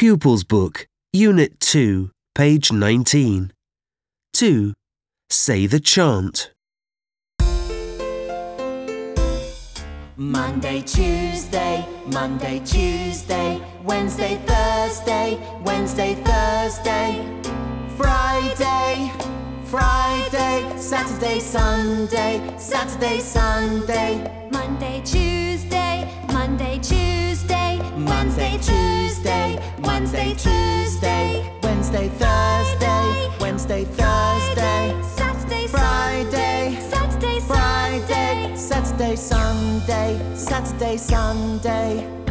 Pupils Book, Unit 2, page 19. 2. Say the chant. Monday, Tuesday, Monday, Tuesday, Wednesday, Thursday, Wednesday, Thursday, Friday, Friday, Saturday, Sunday, Saturday, Sunday, Monday, Tuesday, Monday, Tuesday, Monday, Tuesday, Wednesday, Tuesday, Wednesday, Thursday, Wednesday, Thursday, Saturday, Friday, Saturday, Friday, Saturday, Sunday, Saturday, Sunday.